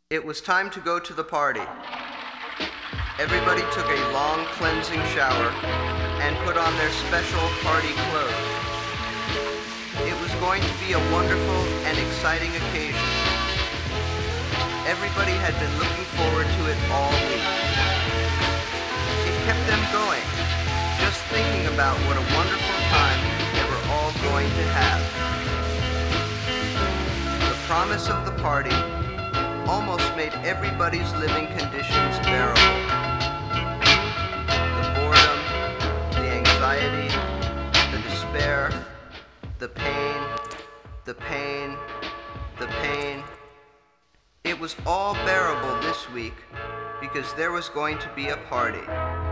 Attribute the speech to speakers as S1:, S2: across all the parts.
S1: It was time to go to the party. Everybody took a long cleansing shower and put on their special party clothes. It was going to be a wonderful and exciting occasion. Everybody had been looking forward to it all week. It kept them going, just thinking about what a wonderful time they were all going to have. The promise of the party almost made everybody's living conditions bearable. The boredom, the anxiety, the despair, the pain, the pain, the pain. It was all bearable this week because there was going to be a party.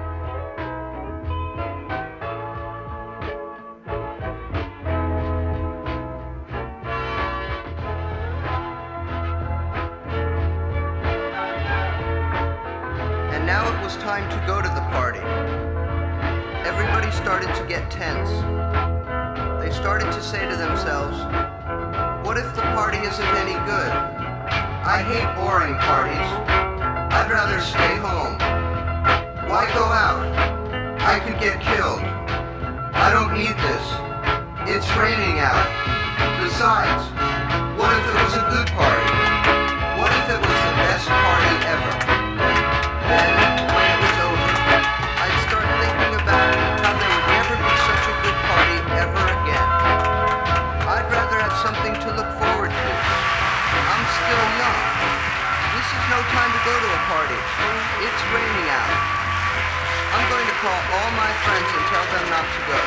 S1: And now it was time to go to the party. Everybody started to get tense. They started to say to themselves, what if the party isn't any good? I hate boring parties. I'd rather stay home. Why go out? I could get killed. I don't need this. It's raining out. Besides, what if it was a good party? What if it was the best party ever? Then, when it was over, I'd start thinking about how there would never be such a good party ever again. I'd rather have something to look forward to. I'm still young. This is no time to go to a party. It's raining out. I'm going to call all my friends and tell them not to go.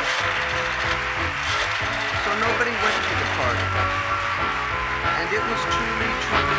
S1: So nobody went to the party. And it was truly, truly